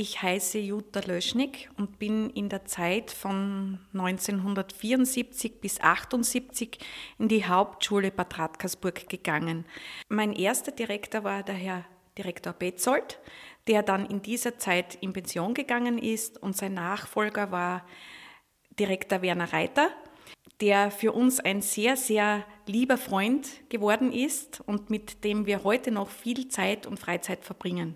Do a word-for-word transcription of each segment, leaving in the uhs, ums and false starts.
Ich heiße Jutta Löschnig und bin in der Zeit von neunzehnhundertvierundsiebzig bis achtundsiebzig in die Hauptschule Bad Radkersburg gegangen. Mein erster Direktor war der Herr Direktor Petzold, der dann in dieser Zeit in Pension gegangen ist, und sein Nachfolger war Direktor Werner Reiter, der für uns ein sehr, sehr lieber Freund geworden ist und mit dem wir heute noch viel Zeit und Freizeit verbringen.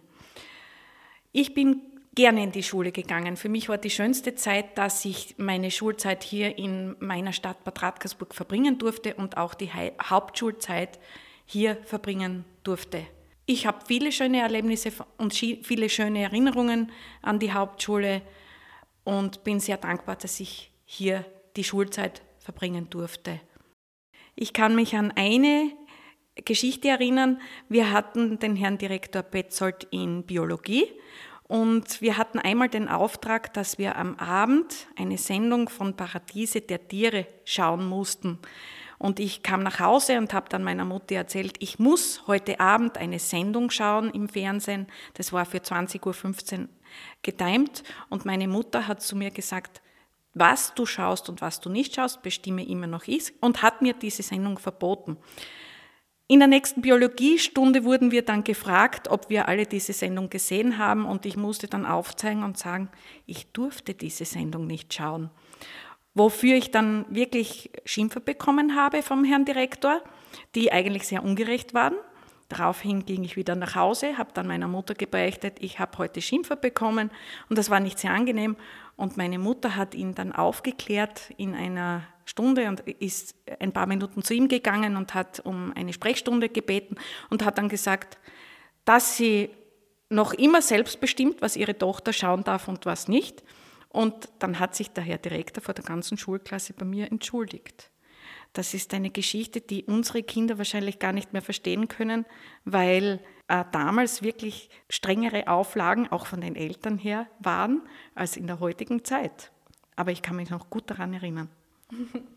Ich bin gerne in die Schule gegangen. Für mich war die schönste Zeit, dass ich meine Schulzeit hier in meiner Stadt Bad Radkersburg verbringen durfte und auch die Hauptschulzeit hier verbringen durfte. Ich habe viele schöne Erlebnisse und viele schöne Erinnerungen an die Hauptschule und bin sehr dankbar, dass ich hier die Schulzeit verbringen durfte. Ich kann mich an eine Geschichte erinnern. Wir hatten den Herrn Direktor Petzold in Biologie und wir hatten einmal den Auftrag, dass wir am Abend eine Sendung von Paradiese der Tiere schauen mussten. Und ich kam nach Hause und habe dann meiner Mutter erzählt, ich muss heute Abend eine Sendung schauen im Fernsehen. Das war für zwanzig Uhr fünfzehn getimt und meine Mutter hat zu mir gesagt, was du schaust und was du nicht schaust, bestimme immer noch ich, und hat mir diese Sendung verboten. In der nächsten Biologiestunde wurden wir dann gefragt, ob wir alle diese Sendung gesehen haben, und ich musste dann aufzeigen und sagen, ich durfte diese Sendung nicht schauen. Wofür ich dann wirklich Schimpfe bekommen habe vom Herrn Direktor, die eigentlich sehr ungerecht waren. Daraufhin ging ich wieder nach Hause, habe dann meiner Mutter gebeichtet, ich habe heute Schimpfe bekommen und das war nicht sehr angenehm. Und meine Mutter hat ihn dann aufgeklärt in einer Stunde und ist ein paar Minuten zu ihm gegangen und hat um eine Sprechstunde gebeten und hat dann gesagt, dass sie noch immer selbst bestimmt, was ihre Tochter schauen darf und was nicht. Und dann hat sich der Herr Direktor vor der ganzen Schulklasse bei mir entschuldigt. Das ist eine Geschichte, die unsere Kinder wahrscheinlich gar nicht mehr verstehen können, weil äh, damals wirklich strengere Auflagen auch von den Eltern her waren als in der heutigen Zeit. Aber ich kann mich noch gut daran erinnern.